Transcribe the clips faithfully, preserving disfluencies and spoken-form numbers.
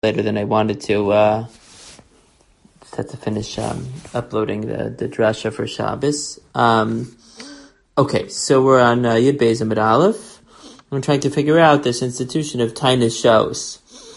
later than I wanted to. Uh, just had to finish um, uploading the, the drasha for Shabbos. Um, okay, so we're on uh, Yud Beis Amud Aleph. I'm trying to figure out this institution of Tainus Shos.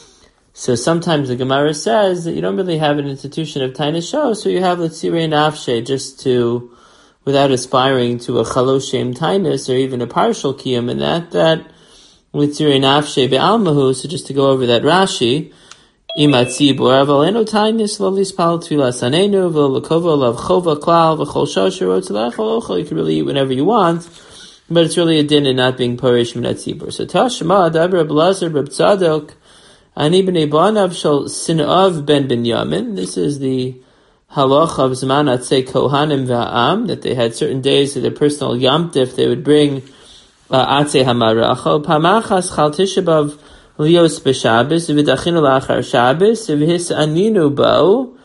So sometimes the Gemara says that you don't really have an institution of Tainus Shos, so you have L'tzirei Nafshe just to, without aspiring to a Chalosh Shem Tainus or even a partial Kiyum, and that, that L'tzirei Nafshe Be'almahu, so just to go over that Rashi, Imatzi Borav Aleno Tainus Lolis Pal Tvila Sanenu V'Lakova Lav Chova Klal V'Chol Shosher Rotzalechol Ochel. You can really eat whenever you want, but it's really a din in not being Parish Minat Tzibur. So Tashma Dabra Reb Elazar Reb Tzadok Ani B'nei Banav Shal Sinav Ben Binyamin. This is the halach of Zman Atzei Kohanim V'Ha'am, that they had certain days of their personal Yom Tif, they would bring uh, Atzei Hamaracha. Pamachas Chal Tishabav Lios b'Shabbos v'dachinu la'achar Shabbos v'hisaninu bo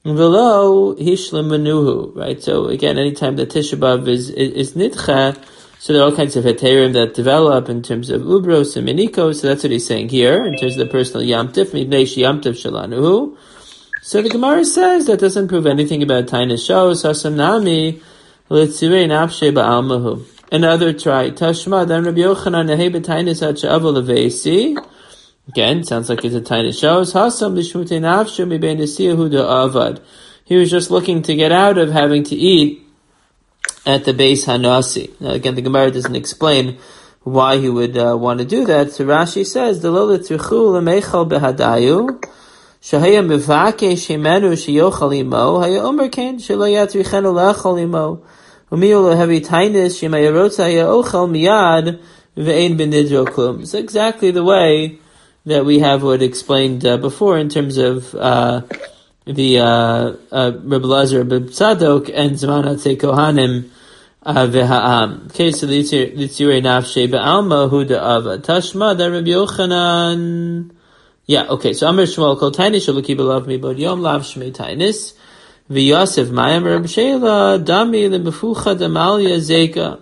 v'lo hishlemenuhu. Right. So again, anytime that Tisha B'av is is, is nidcha, so there are all kinds of heterim that develop in terms of ubros and menikos. So that's what he's saying here in terms of the personal yom tif midnei yom tif shalanuhu. So the Gemara says that doesn't prove anything about Tainus Shos. Hasam nami l'tzirei nafshe ba'almahu. Another try. Tashma dan Rabbi Yochanan nehei b'Tainus ad she'avo leveisi. Again, sounds like it's a Tainus Shos. Hasam l'shmutei nafshe mibein nesiyahu da'avad. He was just looking to get out of having to eat at the Beis Hanasi. Now again, the Gemara doesn't explain why he would uh, want to do that. So Rashi says, D'lo l'trichu l'meichal behadayu, shehaya mivake shemenu sheyochal imo, haya omer ken, shelo yatrichenu lechal imo, umiyu lehevi tainis shemayarotza haya ochal miyad, ve'ein benidro klum. It's exactly the way that we have what explained uh, before in terms of uh, the uh, uh, Reb Elazar, Reb Tzadok, and Zman Atzei Kohanim v'Ha'am. Okay, so L'tzirei Nafshe Be'alma Hu Da'ava. Tashma da Reb Yochanan. Yeah, okay, so Amar Shmuel Kol Tainis Shaluki B'Lav Mibod Yom Lav Shmei Tainis V'Yosef Mayam Reb Sheila Dami L'Mefucha Damalya Zeka.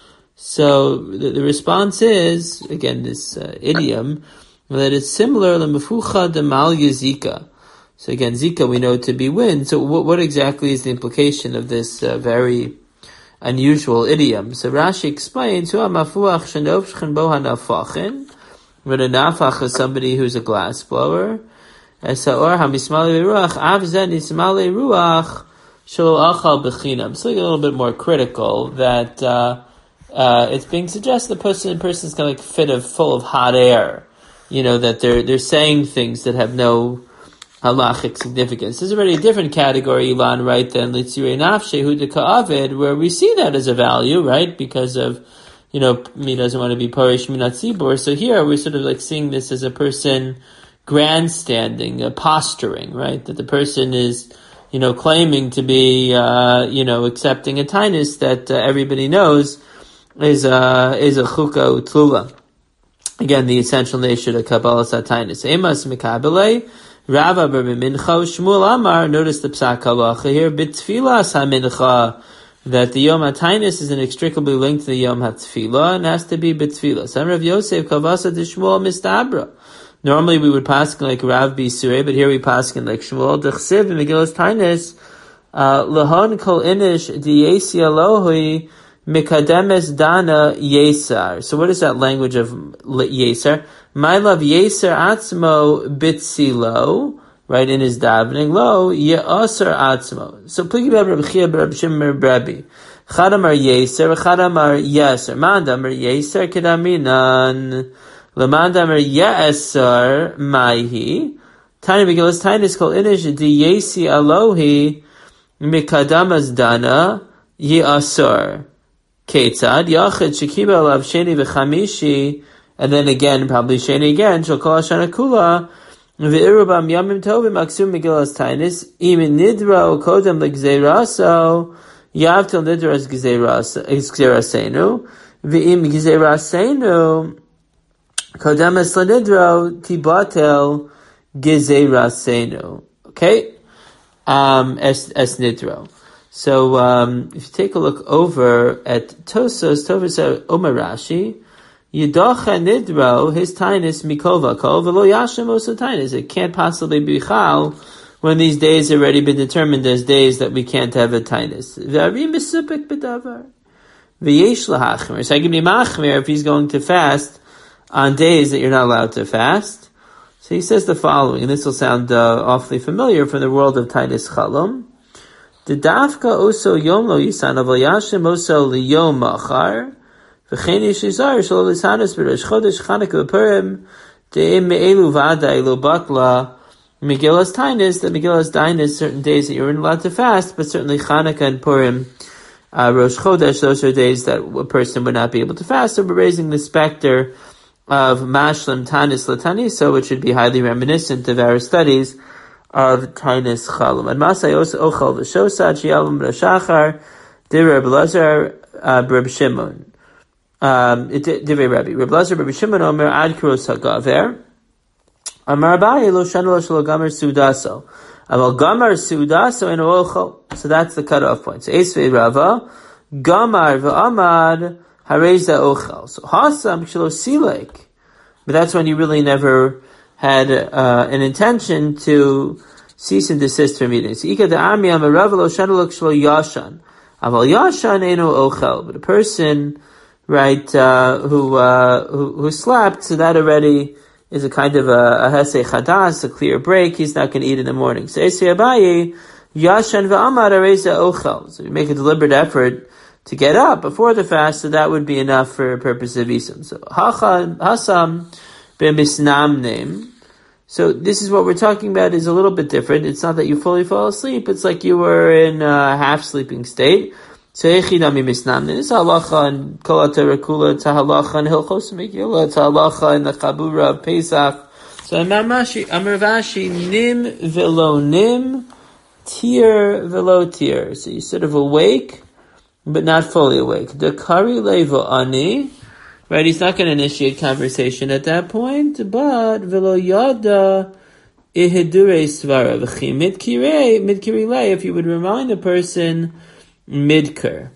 So the, the response is, again, this uh, idiom, that it's similar L'Mefucha Damalya Zika. So again, Zika we know to be wind. So what, what exactly is the implication of this uh, very unusual idiom? So Rashi explains, Hu ha'mafuach shenofshchen bo ha'nafachin. When a nafach is somebody who's a glass blower. Es ha'or ha'mismalei ruach, av zeh nismalei ruach shelo achal b'chinam. So a little bit more critical that uh, uh, it's being suggested the person person's kind of like fit of full of hot air. You know, that they're they're saying things that have no halachic significance. This is already a different category, Ilan, right, than L'tzirei Nafshe Hu Deka'avid, where we see that as a value, right, because of, you know, he doesn't want to be Parish Minat Tzibur. So here we're sort of like seeing this as a person grandstanding, uh, posturing, right, that the person is, you know, claiming to be, uh, you know, accepting a tainus that uh, everybody knows is, uh, is a chukah utlula. Again, the essential nation of Kabbalah Tainus. Emas Mikabelei, Rava Bar Mincha, Shmuel Amar, notice the psak halacha here, B'tfilas ha-mincha, that the Yom HaTainus is inextricably linked to the Yom HaTfilah, and has to be B'tfilas. Am Rav Yosef, Kavasa de Shmuel Mistabra. Normally we would pass like Rav B'Surei, but here we pass like Shmuel, D'chsiv, in Megillas Tainus, Lahon kol inish d'yesi Elohi, Mikademes dana yesar. So what is that language of yesar? My love yesar atzmo bitzilo, right, in his davening, lo ye'asar atzmo. So pligi b'Rabbi Rabbi Chia b'Rabbi Shimon Rabbi. Chadamar yesar, chadamar yesar. Mandamar yesar kedaminan. Lemandamar ye'asar maihi. Tiny Megillas Tainis kol inish d'yesi alohi mikadamas dana ye'asar. Ketzad Yachid Shekiba Alav Sheni v'Chamishi, and then again probably Sheni again Shal Kol Hashana Kula v'Irubam Yamim Tovim Aksum Megillas Tainis Imin Nidra Kodem L'Gzeiraso Yavtil Nidra Gzeirasenu v'Im Gzeirasenu Kodem Es L'Nidra Tibatel Gzeirasenu. Okay, um, Es Es Nidro. So, um, if you take a look over at Tosos, Tosos Omer Rashi, Yidocha nidro, his tainus mikova kol, velo yashem oso tainus. It can't possibly be chal when these days have already been determined as days that we can't have a tainus. V'ari misupik b'davar. V'yesh lahachmer. So I can be machmer if he's going to fast on days that you're not allowed to fast. So he says the following, and this will sound uh, awfully familiar from the world of tainus chalom. The dafka oso yom lo yisan aval yashem oso liyom machar. V'chein yishizar shalo lisanos b'rosh chodesh Chanukah v'Purim de'im me'elu v'ada elu batla Megillas tainus, that Megillas tainus certain days that you're not allowed to fast, but certainly Chanukah and Purim, uh, Rosh Chodesh, those are days that a person would not be able to fast. So we're raising the specter of Mashlim Tanis Lataniso, which would be highly reminiscent of our studies of Tainus Chalom. And Masay Ochel V'Shosa Chiyalim B'Shachar Divrei Belazar B'Reb Shimon. Um, Divrei Rabbi Reb Belazar B'Reb Shimon Omer Ad Kros HaGaver Amar Abaye Lo Shanu Lo Shelo Gamer Sudaso. Aval Gamar Sudaso in Ochel. So that's the cutoff point. So Esvei Rava Gamar V'Amad Hareza Ochel. So Hasam Shelo Silek. But that's when you really never had uh, an intention to cease and desist from eating. So Ika Da'ami Amar Rava Lo Shanu Lo Shelo Yashan. Aval Yashan Eno Ochel. But a person, right, uh, who, uh, who, who slept, so that already is a kind of a, a hesei chadas, a clear break. He's not going to eat in the morning. So Esei Abaye, Yashan v'amad areza ochel. So you make a deliberate effort to get up before the fast, so that would be enough for a purpose of isum. So Hasam b'misnamnim. So this is what we're talking about is a little bit different. It's not that you fully fall asleep. It's like you were in a half sleeping state. So Echidami misnamnim. This halacha and kol HaTorah kula. It's a halacha and Hilchos Megillah. It's a halacha in the Chabura of Pesach. So Amar Vashi nim velo nim, tir velo tir. So you're sort of awake, but not fully awake. The kari levo ani. Right, he's not going to initiate conversation at that point, but velo yada ihidure svara v'chi midkirei midkirilei. If you would remind a person midker.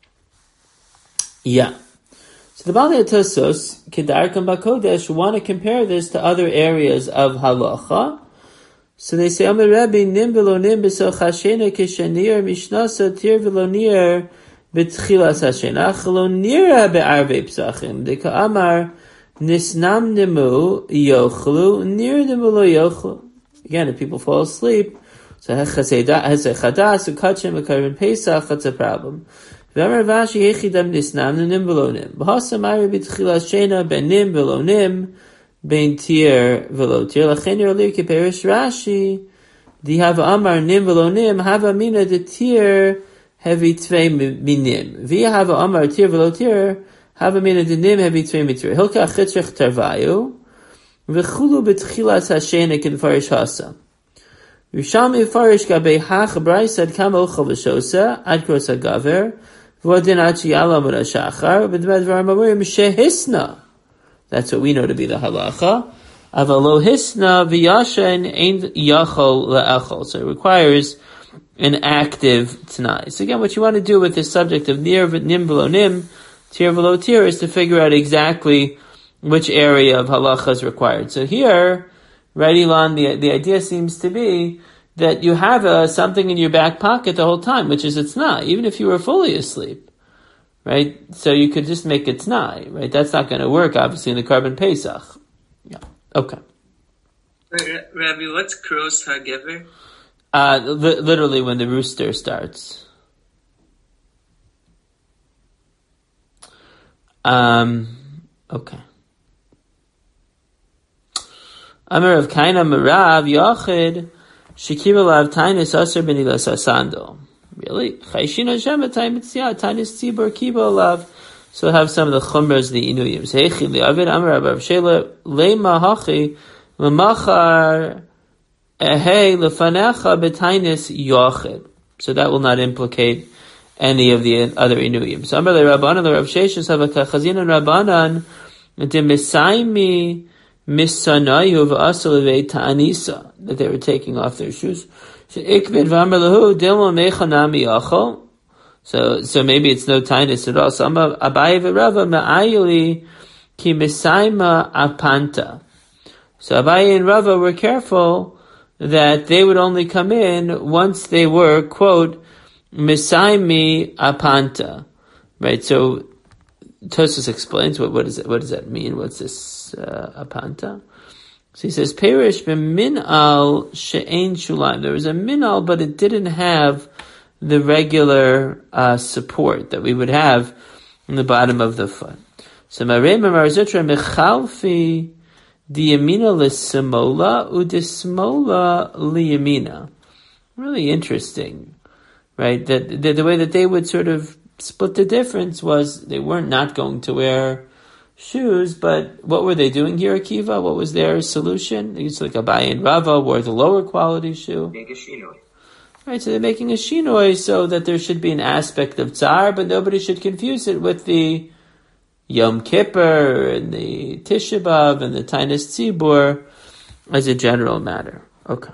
Yeah. So the Balei Tosos, Kedarkam Bakodesh, want to compare this to other areas of halacha. So they say, Amar Rabbi, nim v'lo nim b'so chashena kishanir mishnasa tir v'lo nir b'tchilas hashena ch'lo nira be'arvei psachim. Deka Amar nisnam nimu yochlu nir nimu lo yochlu. Again, if people fall asleep, so hesei chadas ukachim ukarvin pesach, that's a problem. V'amar Vashi hechidam nisnam nim v'lo nim. B'hasam ari b'tchilas shena ben nim v'lo nim ben tir v'lo tir. Lachen yorli kiperish Rashi di hava amar nim v'lo nim hava mina de tir hevi tvei minim. V'ya hava amar tir v'lo tir hava mina de nim hevi tvei mitir. Hilka achitzrech tarvayu v'chulu b'tchilas hashena kinfarish hasam. Rishami farish gabe hach braisad kama ochel v'shosa ad kros hagaver v'odin achi yala mura shachar v'dvad v'armamurim shehisna. That's what we know to be the halacha. Avalo hisna v'yashen ein yachol le'achol. So it requires an active t'nai. So again, what you want to do with this subject of nir nim v'lo nim, tir v'lo tir, is to figure out exactly which area of halacha is required. So here, right, Elon, the, the idea seems to be that you have a, something in your back pocket the whole time, which is it's not, even if you were fully asleep. Right? So you could just make it t'nai, right? That's not going to work, obviously, in the Karban Pesach. Yeah. Okay. Rabbi, what's Kros HaGever? Uh, li- literally when the rooster starts. Um, okay. Amar of Kaina Marav Yochid Shekira Lav Tainus Aser Benilas Asando. Really? Chayshina Shem Taim Mitzia Tainus Tzibor Kibo Lav. So have some of the chumras, the inuyim. Heichi li'avid Amar Rav Shela Leima Hachi L'machar Ehei Lefanecha B'Tainus Yochid. So that will not implicate any of the other inuyim. So Amar LeRabbanan LeRav Sheshes have a Chazinan Rabbanan D'Misaimi Misanayu v'asalevei ta'anisa, that they were taking off their shoes. So ikvid v'amar lahu dilma mechanami achol. So, so maybe it's no tainus at all. So Abaye v'Rava ma'ayili ki misaima apanta. So Abaye and Rava were careful that they would only come in once they were, quote, misaimi apanta. Right, so Tosfos explains what what, is it, what does that mean? What's this uh, apanta? So he says, Perish b'min'al she'ein shulaim. There was a min'al, but it didn't have the regular uh, support that we would have in the bottom of the foot. So Marei Mar Zutra mechalfi diyamina l'simola udismola liyamina. Really interesting, right? That the, the way that they would sort of split the difference was they weren't not going to wear shoes, but what were they doing here, Akiva? What was their solution? It's like Abaye and Rava wore the lower quality shoe. Make a shinoi. Right, so they're making a shinoi so that there should be an aspect of tsar, but nobody should confuse it with the Yom Kippur and the Tisha B'Av and the Tainis Tzibur as a general matter. Okay.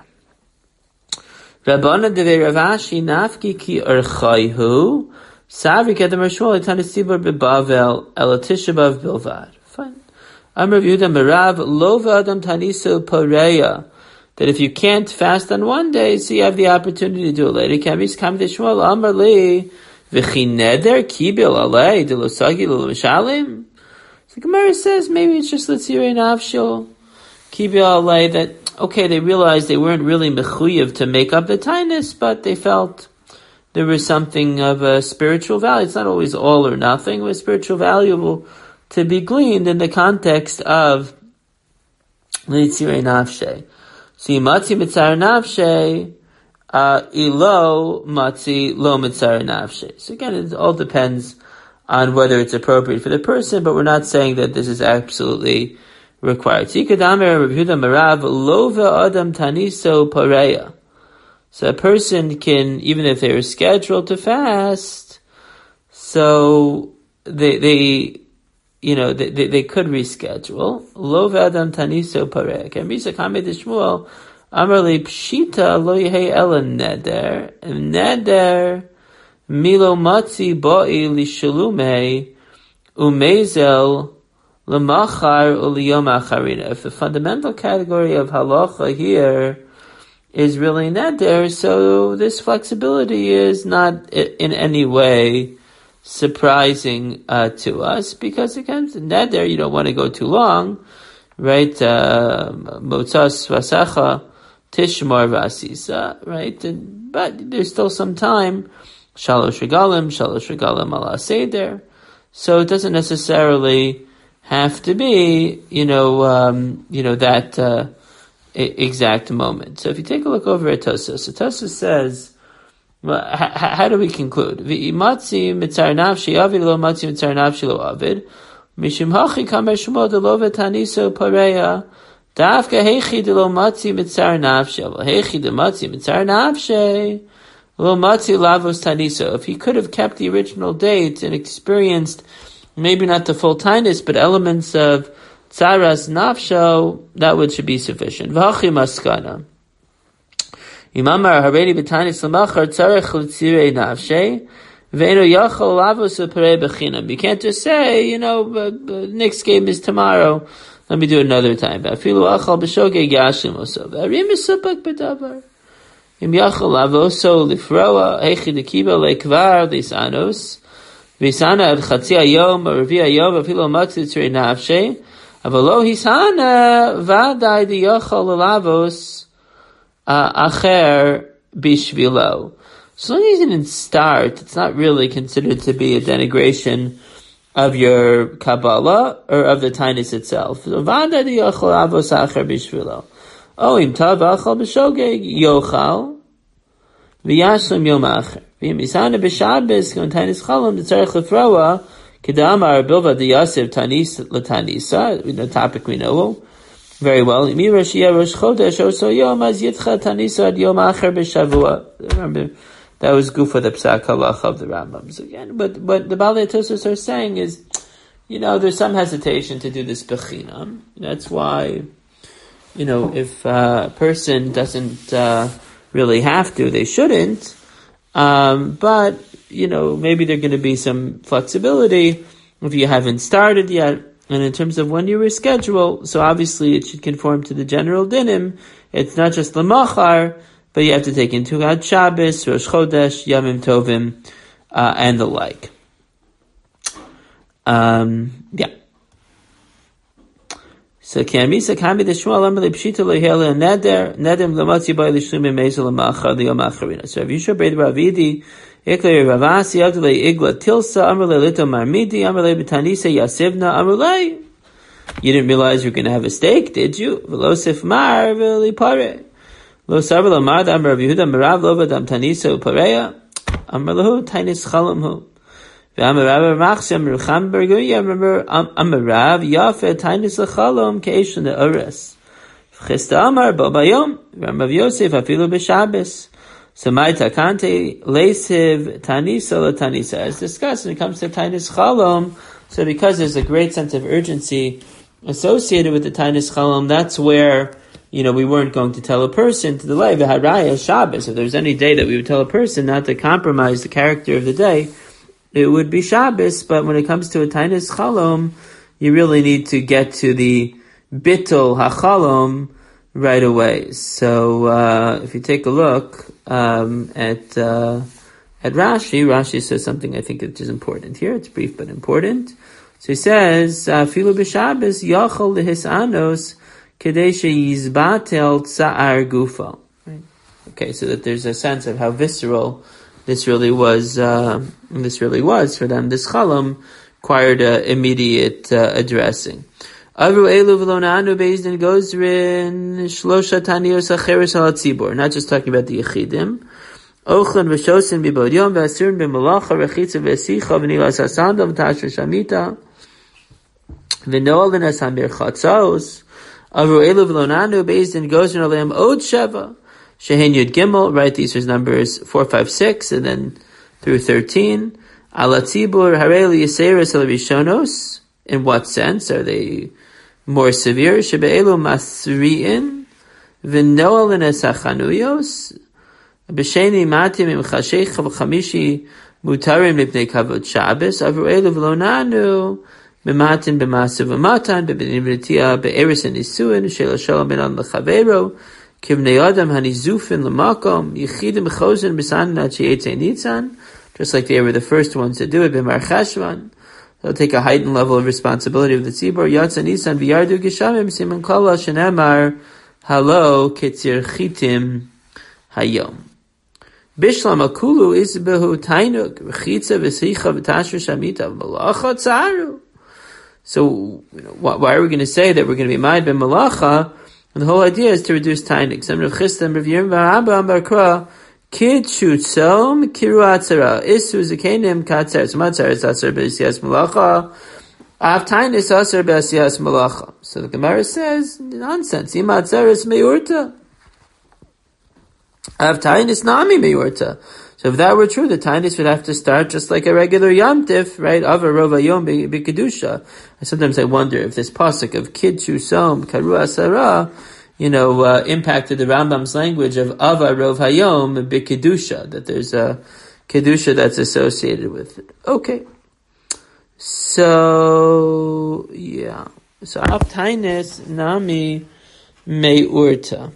Rabbana devei Rav Ashi nafki ki erchayhu Savri kedem Rishmol Tainis Tzibur beBavel el Tisha B'Av bilvad. Fine. Amar Yehuda Merav lo v'adam tanisu pareya. That if you can't fast on one day, so you have the opportunity to do it later. Kamis kam deshmol amar li v'chi neder kibil alei delosagi l'mishalim. So Gemara says maybe it's just l'tzirei nafshil kibil alei, that okay, they realized they weren't really mechuyev to make up the tinus, but they felt there was something of a spiritual value. It's not always all or nothing. It was spiritual valuable to be gleaned in the context of l'tzirei nafshe. See, matzi mitzar nafshe, uh, ilo matzi lo mitzar nafshe. So again, it all depends on whether it's appropriate for the person, but we're not saying that this is absolutely required. So a person can, even if they were scheduled to fast, so they, they, you know, they, they, they could reschedule. Lo v'adam taniso parek. And Misa Kamei Dishmuel, Amar li pshita lo yehei ela neder. Neder milo matzi boi li shalume umezel lemachar uliyom acharina. If the fundamental category of halacha here is really neder, so this flexibility is not in any way surprising uh, to us, because again, neder, you don't want to go too long, right? Motzas vasacha tishmar vasisa, right? And, but there's still some time. Shalosh regalim, shalosh regalim ala seder. So it doesn't necessarily have to be, you know, um, you know that uh, exact moment. So if you take a look over at Tosfos, so Tosfos says, well, how, how do we conclude? V'imatzi mitzar nafshi avid lo matzi mitzar nafshi lo avid. Mishum hachi kamer shmo de lo vetaniso pareya. Dafka hechi de lo matzi mitzar nafshi. Lo hechi de matzi mitzar nafshi. Lo matzi lavos taniso. If he could have kept the original date and experienced maybe not the full tinus, but elements of tzaras nafsho, that would should be sufficient. V'hachi maskana. Imamar haredi b'tanis l'machar tzarech l'tzirei nafshe ve'eno yachol lavos u'perei b'chinam. You can't just say, you know, uh, uh, next game is tomorrow, let me do it another time. V'afilu achal b'shogeg yashim oso v'arim esupak b'davar. Im yachol lavoso lifroa hechi dekiba le'kvar lisanos v'isana ad chatzi hayom or revi hayom v'afilu matzi tzirei nafshe avalo hisana v'adai di yachol lavos Uh, acher bishvilo. So long as you didn't start, it's not really considered to be a denigration of your Kabbalah or of the Tainus itself. Vada di yochel avos acher bishvilo. Oh, im tav achal b'shogeg yochal v'yashlim yom acher. V'im isana b'shabbos kon Tainus chalom d'tzarech lefroa kedamar bilva di yasef tanis l'tanisa. The topic we know very well. Remember, that was good for the Psak Halach of the Rambams again. But what the Balei Tosfos are saying is, you know, there's some hesitation to do this bechinam. That's why, you know, if uh, a person doesn't uh, really have to, they shouldn't. Um, but, you know, maybe there's going to be some flexibility if you haven't started yet. And in terms of when you reschedule, so obviously it should conform to the general dinim. It's not just lemachar, but you have to take into account Shabbos, Rosh Chodesh, Yamim Tovim, uh, and the like. Um, yeah. So Kiamisa Kami the Shmuel Amale Pshita Lehela Neder Nedem Lamatzi Bay Lishlim Mezel Machar Liyom Acharina. So if you should read Ravidi, Ikle Ravasi Avdale Igla Tilsa Amale Lito Marmidi Amale Betanisa Yasivna Amale. You didn't realize you were going to have a steak, did you? Velosif Mar Veli Pare. Lo Sarvala Mar Dam Rav Yehuda Merav Lova Dam Tanisa Upareya Amalahu Tainis Chalamhu. Amarav Machsem Rucham Berguya, remember Amarav Yafe Tainis Lachalom Keishan the Ures. Chista Amar Babayom, Ramav Yosef Afilu B'Shabbos. Samaita Kante Leisiv Tanisa La Tanisa. As discussed when it comes to Tainis Chalom, so because there's a great sense of urgency associated with the Tainis Chalom, that's where, you know, we weren't going to tell a person to delay the Haraya Shabbos. If there's any day that we would tell a person not to compromise the character of the day, it would be Shabbos, but when it comes to a Tainis Chalom, you really need to get to the Bittul HaChalom right away. So, uh, if you take a look, um, at, uh, at Rashi, Rashi says something I think which is important here. It's brief but important. So he says, Filu b'Shabbos yachol lehisanos kedei sheyizbatel tsa'ar gufo. Okay, so that there's a sense of how visceral this really was, uh, this really was for them. This Chalom required uh, immediate uh, addressing. Avru elu v'lonanu bezdin gozrin shlosha taniyos acheres al tzibor. Not just talking about the Yechidim. Ochlan v'shosin b'bod yom v'asirin b'malacha v'chitza v'esicha v'nilas hasandam tashra shamita v'noal v'nesam berchatzos. Avru elu v'lonanu bezdin gozrin aleim od sheva. Shehen Yud Gimel, right? These are numbers four, five, six, and then through thirteen. Ala Tzibur Harei Yiseres Al Rishonos. In what sense are they more severe? Shebe'elu Masri'in V'noal V'nesachanuyos B'sheni Matim Im Chashech V'chamishi Mutarim Lipnei Kavod Shabbos Avru'elu V'lonanu B'matin B'masav V'matan B'benim V'tia B'eris and Nisuin Shela Shalom Ben Al L'Chavero Kivnei Adam Hanizufin L'makom Yechidim Chosin B'san Nachi Eitzei Nitzan. Just like they were the first ones to do it, B'mar Chashvan. They'll take a heightened level of responsibility of the tzibur. Yatsa Nisan v'yardu geshamim siman kala shenemar halo ketzir chitim hayom. Bishlam akulu isbehu tainuk v'chitza v'sicha v'tashra shamita v'malacha tzaru. So, you know, why are we going to say that we're going to be mad ben malacha? And the whole idea is to reduce tainuk. Some of Chistam Revirim v'Rabba Ambarkra Kid Shutzom Kiru Atzara Isu Zakenim Katzer Smatzar Atzar B'Siyas Malacha Avtainis Asar B'Siyas Malacha. So the Gemara says nonsense. Imatzaris Meurta Avtainis Nami Meurta. So if that were true, the Tainis would have to start just like a regular Yom Tif, right? Ava Rova Yom B'Kedusha. Sometimes I wonder if this pasuk of Kid Shutzom Kiru Asara, you know, uh, impacted the Rambam's language of Ava Rov Hayom B'Kedusha, that there's a Kedusha that's associated with it. Okay. So, yeah. So, Avtainis Nami Me'urta.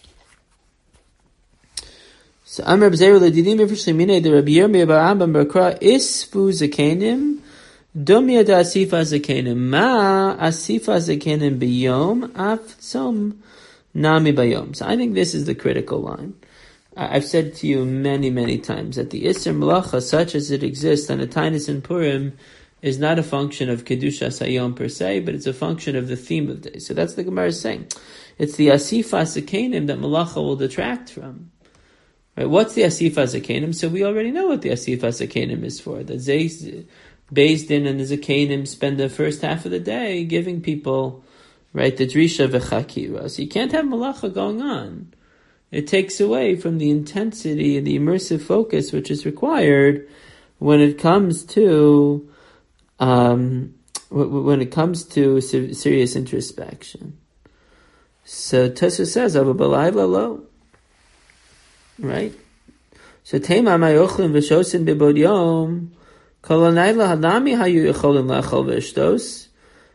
So, Amr B'Zeru L'Didim Yifrishli Minei the Rabbi Yirmiyah Barambam Barkra Isfu Zakenim Dumya Da Asifa Zakenim Ma Asifa Zakenim B'Yom Avtzom Nami Bayom. So I think this is the critical line. I've said to you many, many times that the Isser Malacha, such as it exists on the Tainis and Purim, is not a function of Kedusha Sayom per se, but it's a function of the theme of the day. So that's the Gemara is saying. It's the Asifa Zakenim that Malacha will detract from. Right? What's the Asifa Zakenim? So we already know what the Asifa Zakenim is for. The Beis Din and the Zakenim spend the first half of the day giving people, right, the Drisha v'chakira. So you can't have malacha going on. It takes away from the intensity and the immersive focus which is required when it comes to, um, when it comes to serious introspection. So Tosfos says, "Ava b'layla lo," right? So Tema ma'yochlim v'shosin b'bod yom kol hanayla hadami hayu yecholin lachol v'eshtos.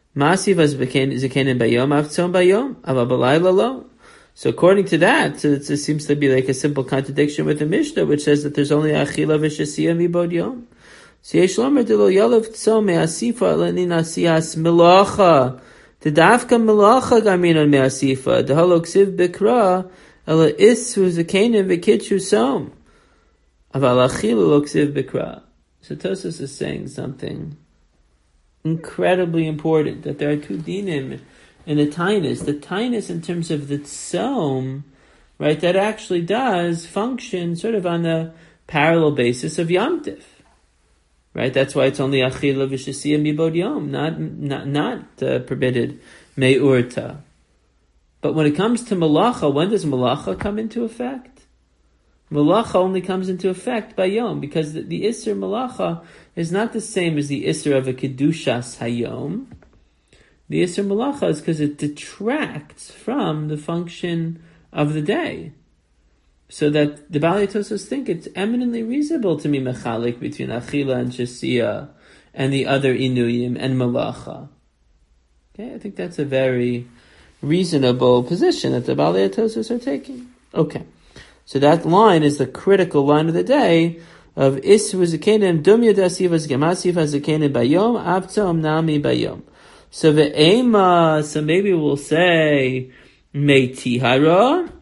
Masiv as zakenim bayom avtzom bayom ava balayla lo. So according to that, it seems to be like a simple contradiction with the Mishnah, which says that there's only achila v'shasiyah mibod yom. So yesh lomer de lo yalav tzom me'asifa leni nasiyas melacha. The dafka melacha gamin on me'asifa. The halok siv bikra ela isu zakenim v'kitchu som. Aval achila lo ksiv bikra. So Tosfos is saying something incredibly important, that there are two dinim in the tainus. The tainus in terms of the tzom, right, that actually does function sort of on the parallel basis of Yom Tif. Right, that's why it's only achila v'shasiyah mibod yom, not not not uh, permitted me'urta. But when it comes to malacha, when does malacha come into effect? Malacha only comes into effect by Yom, because the, the Isser Malacha is not the same as the Isser of a Kedushas Hayom. The Isser Malacha is because it detracts from the function of the day. So that the Balei Tosfos think it's eminently reasonable to be mechalik between Achila and Shasiyah and the other Inuyim and Malacha. Okay, I think that's a very reasonable position that the Balei Tosfos are taking. Okay. So that line is the critical line of the day of Isru Zakenim Dum Yadasivas Gemasivas Zakenim Bayom Avtzom Nami Bayom. So the Ema, so maybe we'll say Meitihara.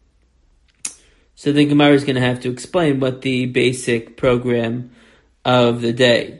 So the Gemara is going to have to explain what the basic program of the day.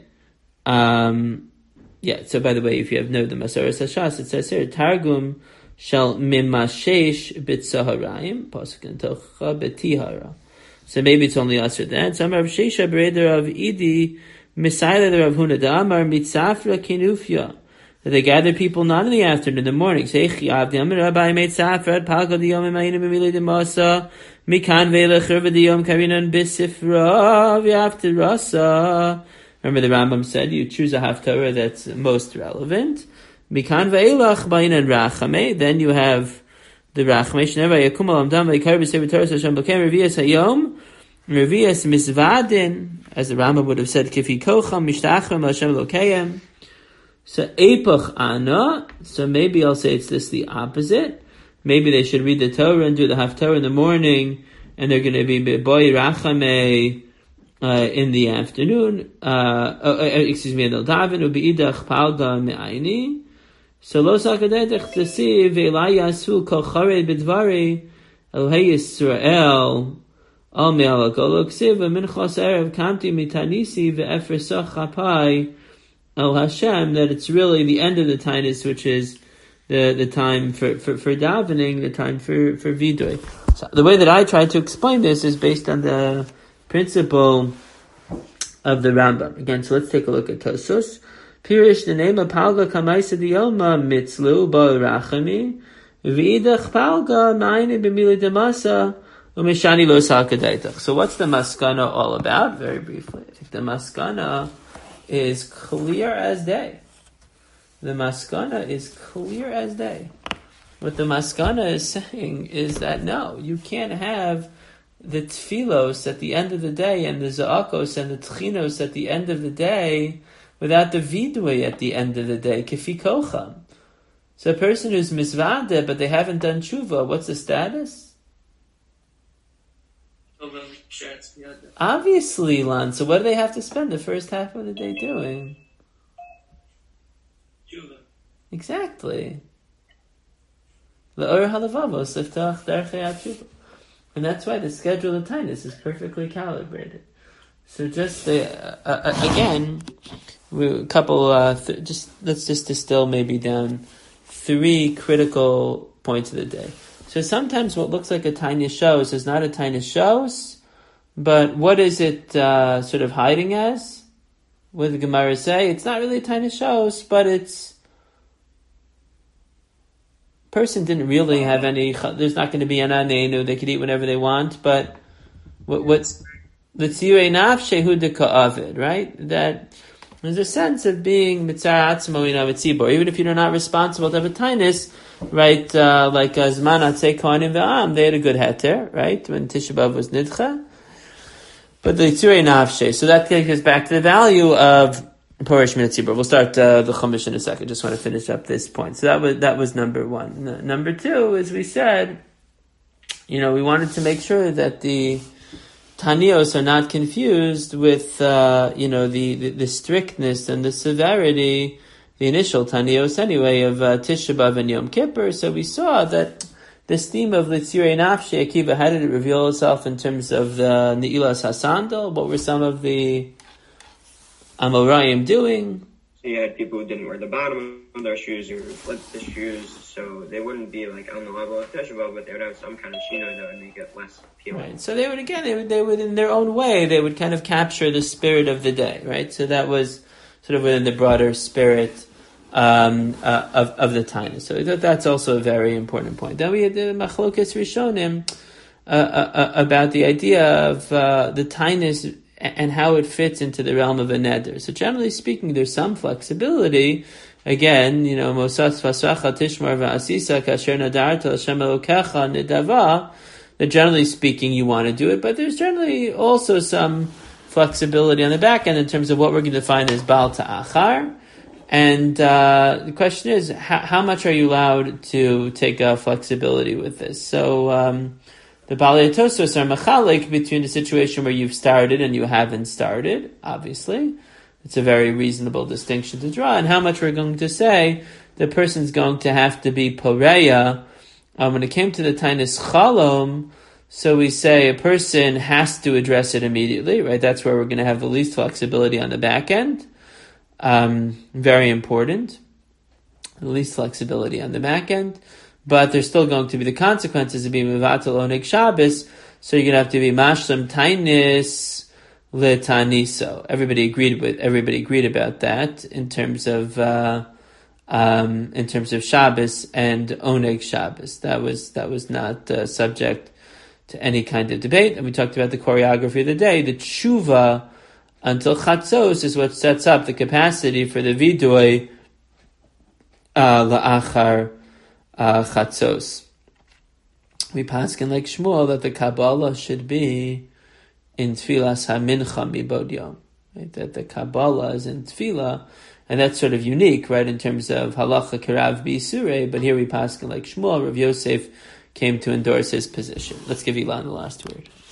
Um, yeah. So by the way, if you have no the Masoras Hashas, it says here Targum. Shall mimashesh bitzaharayim pasuk tocha betihara. So maybe it's only us or that. Some Rav Shesha bereder of Idi misayla the Rav Huna Damar mitzafra kinufya. That they gather people not in the afternoon, in the morning. Say chiyav Amar Rabbi mitzafra palga diyom imayim b'milei demasa mikan ve'lech reva diyom karinan bisifra v'after rasa. Remember the Rambam said you choose a haftarah that's most relevant. Mikan ve'elach bainan rachame. Then you have the rachame. Shneva yakum alam dam ve'ikar b'sev Torah Hashem b'kem revias hayom revias misvadin, as the Rambam would have said, kifi kocham mishtachram Hashem lokayim. So epach ana. So maybe I'll say it's this the opposite. Maybe they should read the Torah and do the haftarah in the morning, and they're going to be boy rachame uh, in the afternoon. Uh, uh, excuse me, and they'll daven u'beidach palga me'ayni. So lo sakadetech tasiv ve'la yasu kol chared b'dvari Elohei Yisrael al me'al kol ksiv v'minchos erev kamti mitanisi ve'efresach chapai el Hashem, that it's really the end of the tainus, which is the the time for, for, for davening, the time for, for vidoy. So the way that I try to explain this is based on the principle of the Rambam. Again, so let's take a look at Tosfos. Pirish the name of Palga Kamaisa Diyoma Mitzlu Ba Rachami V'idach Palga Ma'ini B'mili Demasa Umeshani Lo Sakadaitach. So what's the maskana all about? Very briefly, I think the maskana is clear as day. The maskana is clear as day. What the maskana is saying is that no, you can't have the tfilos at the end of the day and the za'akos and the tchinos at the end of the day without the vidui at the end of the day, kifi kocham. So a person who's misvade, but they haven't done tshuva, what's the status? Obviously, Lan. So what do they have to spend the first half of the day doing? Tshuva. Exactly. L'or halavavos liftach derechei tshuva. And that's why the schedule of tainus is perfectly calibrated. So just uh, uh, again, a couple. Uh, th- just let's just distill maybe down three critical points of the day. So sometimes what looks like a tainus shows is not a tainus shows, but what is it uh, sort of hiding as? What the Gemara say? It's not really a tainus shows, but it's person didn't really have any. There's not going to be an anenu. They could eat whenever they want, but what, what's the tzirei nafshehu deka'avid, right? That there's a sense of being mitzar atzmo in avitzibor, even if you're not responsible to have a tainus, right? Uh, like Zman atzei kohanim ve'am, they had a good heter, right? When Tisha B'av was nidcha, but the tzirei nafshe. So that takes us back to the value of Porish Min Hatzibur. We'll start uh, the Chumash in a second. Just want to finish up this point. So that was that was number one. N- number two, as we said, you know, we wanted to make sure that the Tanios are not confused with, uh, you know, the, the, the strictness and the severity, the initial Tanios anyway, of uh, Tisha B'Av and Yom Kippur. So we saw that this theme of Litzirei Nafshi Akiva, how did it reveal itself in terms of the Ne'ilas HaSandal? What were some of the Amorayim doing? So you had people who didn't wear the bottom of their shoes or flipped the shoes, so they wouldn't be like on the level of Tisha B'Av, but they would have some kind of shino that would make it less appealing. Right. So they would, again, they would, they would, in their own way, they would kind of capture the spirit of the day, right? So that was sort of within the broader spirit um, uh, of, of the time. So that, that's also a very important point. Then we had the Machlokes Rishonim uh, uh, about the idea of uh, the tinus and how it fits into the realm of a neder. So generally speaking, there's some flexibility. Again, you know, Mosas Fasacha Tishmar Va'asisa Kasher Nadarta Hashem Elokecha Nidava, that generally speaking you want to do it, but there's generally also some flexibility on the back end in terms of what we're going to define as Baal Ta'achar. And uh, the question is, how, how much are you allowed to take uh, flexibility with this? So, um, the Balei Tosos are machalik between the situation where you've started and you haven't started, obviously. It's a very reasonable distinction to draw. And how much we're going to say the person's going to have to be poreya. Um, when it came to the Tainis Chalom, so we say a person has to address it immediately, right? That's where we're going to have the least flexibility on the back end. Um, very important. The least flexibility on the back end. But there's still going to be the consequences of being mevatel oneg Shabbos, so you're going to have to be mashlam tainis letaniso. Everybody agreed with everybody agreed about that in terms of uh, um, in terms of Shabbos and oneg Shabbos. That was that was not uh, subject to any kind of debate. And we talked about the choreography of the day. The tshuva until chatzos is what sets up the capacity for the vidoy uh, la'achar Uh, chatzos. We paskin like Shmuel that the Kabbalah should be in Tfilas HaMincha Mibod Yom. Right? That the Kabbalah is in Tfilah, and that's sort of unique, right, in terms of Halacha Kerav B'Yisurei, but here we paskin like Shmuel. Rav Yosef came to endorse his position. Let's give Ilan the last word.